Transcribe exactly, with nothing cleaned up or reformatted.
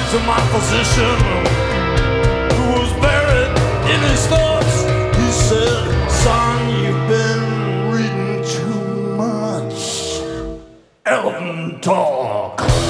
to my physician, who was buried in his thoughts. He said, son, you've been reading too much Elton talk.